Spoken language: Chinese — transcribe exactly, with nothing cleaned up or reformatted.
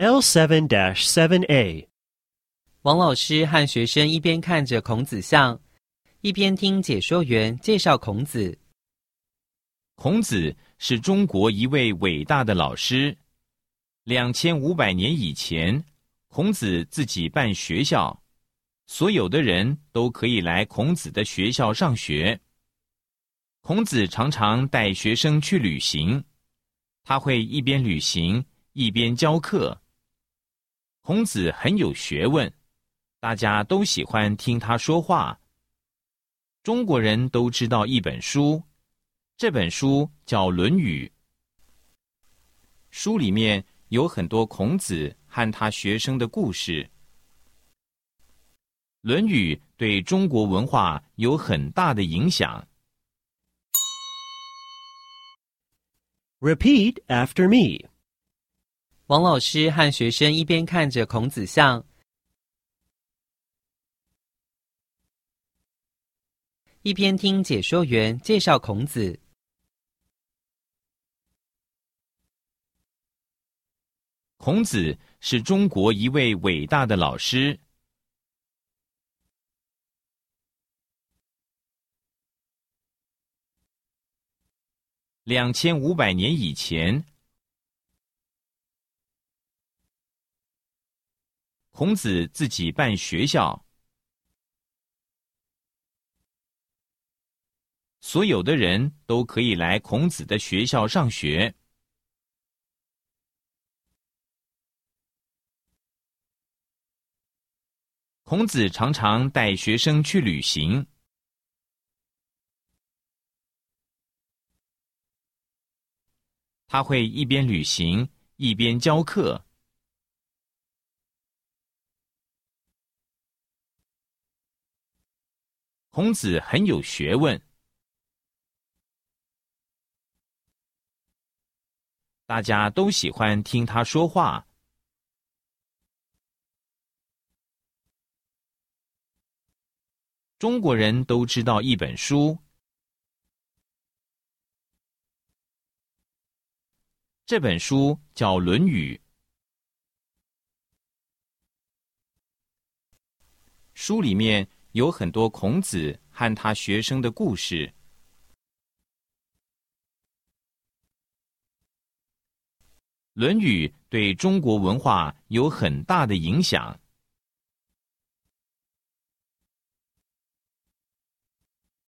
L seven dash seven A 王老师和学生一边看着孔子像，一边听解说员介绍孔子。 孔子是中国一位伟大的老师。两千五百年以前，孔子自己办学校，所有的人都可以来孔子的学校上学。孔子常常带学生去旅行，他会一边旅行一边教课。孔子很有学问，大家都喜欢听他说话。中国人都知道一本书，这本书叫《论语》。书里面有很多孔子和他学生的故事。《论语》对中国文化有很大的影响。 Repeat after me. 王老师和学生一边看着孔子像，一边听解说员介绍孔子。 孔子是中国一位伟大的老师。两千五百年以前，孔子自己办学校，所有的人都可以来孔子的学校上学。孔子常常带学生去旅行。他会一边旅行一边教课。孔子很有学问，大家都喜欢听他说话。中国人都知道一本书，这本书叫《论语》。书里面有很多孔子和他学生的故事。《论语》对中国文化有很大的影响。